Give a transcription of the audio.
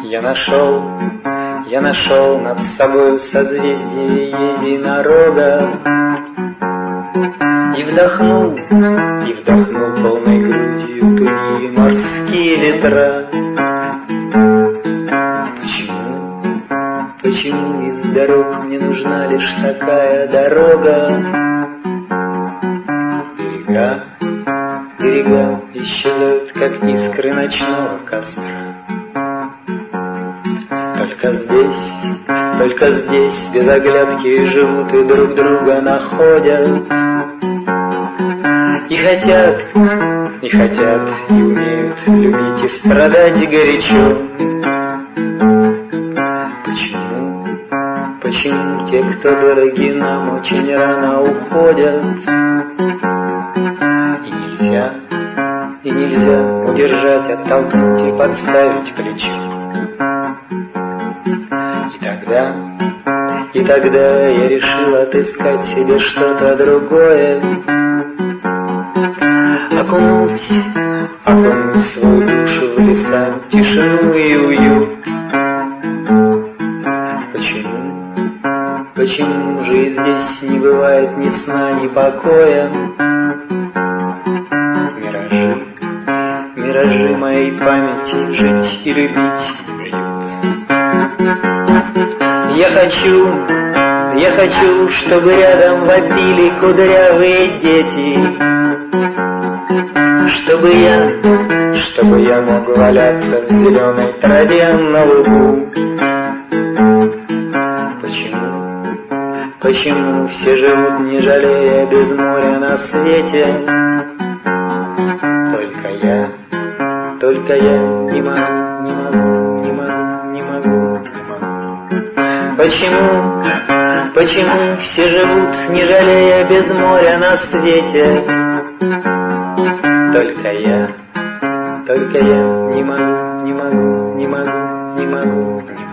Я нашел над собою созвездие единорога и вдохнул полной грудью тугие морские ветра. Почему из дорог мне нужна лишь такая дорога? Берега исчезают, как искры ночного костра. Только здесь без оглядки живут и друг друга находят. И хотят, и умеют любить и страдать горячо. Почему те, кто дороги нам, очень рано уходят? И нельзя удержать, оттолкнуть и подставить плечо. И тогда я решил отыскать себе что-то другое, окунуть свою душу в леса, тишину и уют. Почему же и здесь не бывает ни сна, ни покоя? Миражи моей памяти жить и любить бьют. Я хочу, чтобы рядом вопили кудрявые дети, чтобы я мог валяться в зеленой траве на лугу. Почему все живут, не жалея, без моря на свете? Только я не могу. Почему все живут, не жалея, без моря на свете? Только я не могу.